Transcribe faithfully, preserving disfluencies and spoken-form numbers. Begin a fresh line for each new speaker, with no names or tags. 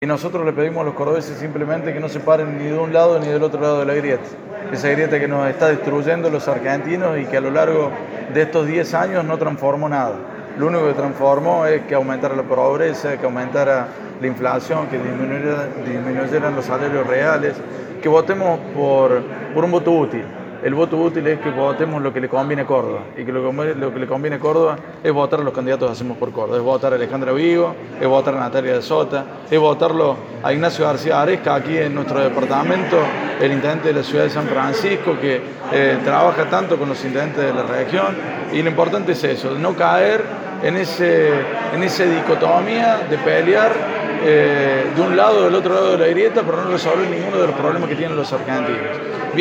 Y nosotros le pedimos a los cordobeses simplemente que no se paren ni de un lado ni del otro lado de la grieta. Esa grieta que nos está destruyendo los argentinos y que a lo largo de estos diez años no transformó nada. Lo único que transformó es que aumentara la pobreza, que aumentara la inflación, que disminuyera, disminuyeran los salarios reales, que votemos por, por un voto útil. El voto útil es que votemos lo que le conviene a Córdoba, y que lo, lo que le conviene a Córdoba es votar a los candidatos que hacemos por Córdoba, es votar a Alejandra Vigo, es votar a Natalia de Sota, es votarlo a Ignacio García Aresca, aquí en nuestro departamento, el intendente de la ciudad de San Francisco, que eh, trabaja tanto con los intendentes de la región, y lo importante es eso, no caer en, ese, en esa dicotomía de pelear eh, de un lado o del otro lado de la grieta, pero no resolver ninguno de los problemas que tienen los argentinos.